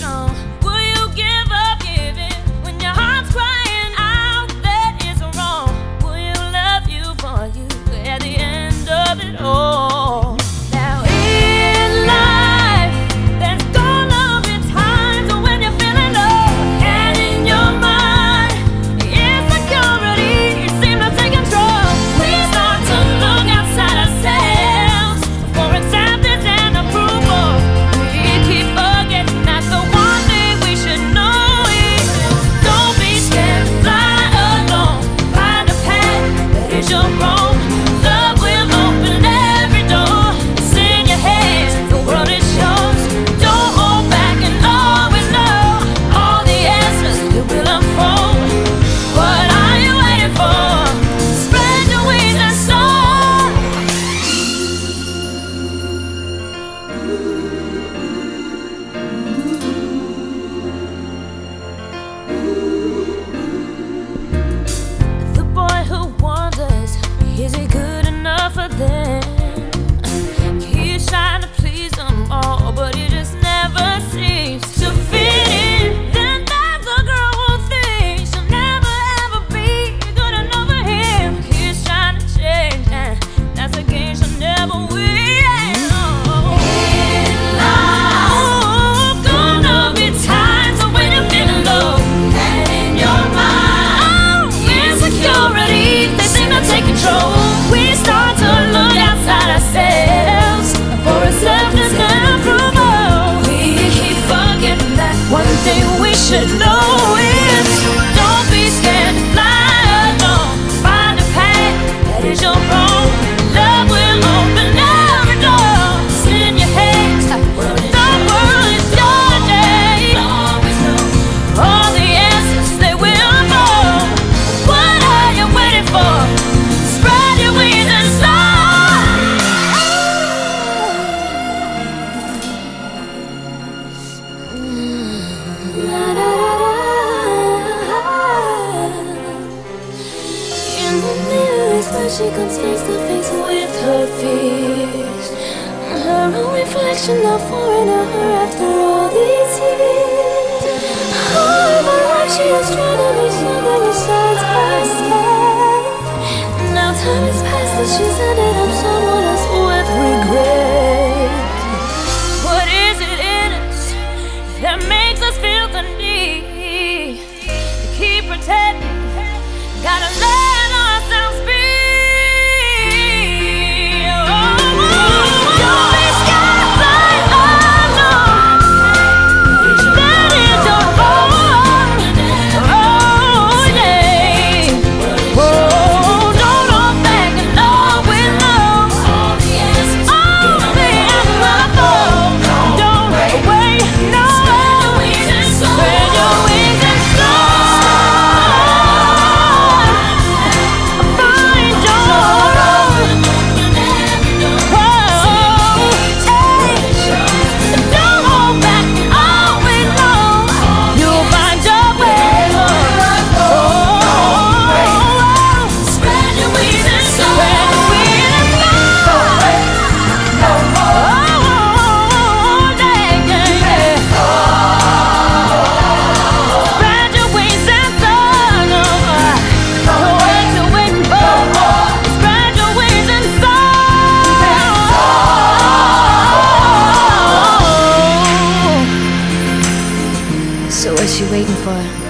strong? Will you give up giving when your heart's crying out that it's wrong? Will you love you for you at the end of it all? Now in life, there's gonna be times when you're feeling low, and in your mind, insecurity seems to take control. We start to look outside ourselves for acceptance and approval. We keep forgetting that the one thing we should know is don't be scared, fly alone, find a path that is your own. Love will open every door. It's in your hands, the world is yours. Don't hold back and always know all the answers it will unfold. What are you waiting for? Spread your wings and soar. The boy who wonders, is he good enough for them? He's trying to please them all, but he just never seems to fit in. Then there's a girl who thinks she'll never ever be good enough for him. He's trying to change, and that's a game she'll never win. In life, gonna be times when you're feeling low, and in your mind, insecurity, they seem to take control. We start to look outside ourselves for acceptance and approval. We keep forgetting that one thing we should know is don't be scared to fly alone. Find a path that is your own. Love will open every door. It's in your hands. The world is your day. All the answers they will unfold. What are you waiting for? Spread your wings and soar. In the mirror is where she comes face to face with her fears. Her own reflection not foreign to her after all these years. All of her life she has tried to be something besides herself. Now time has passed and she's ended up someone else with regret. What is it in us that makes us feel the need to keep pretending? Gotta let ourselves be. Don't be scared, fly alone. That is your own. Oh yeah. Oh, don't hold back and always know all the answers unfold. Don't wait, no. Spread your wings and soar. Find your own. Don't hold back, always know you'll find your way. Spread your wings and soar. Spread your wings and soar. Spread your wings and soar. What you waiting for? Spread your wings and soar. So what you waiting for?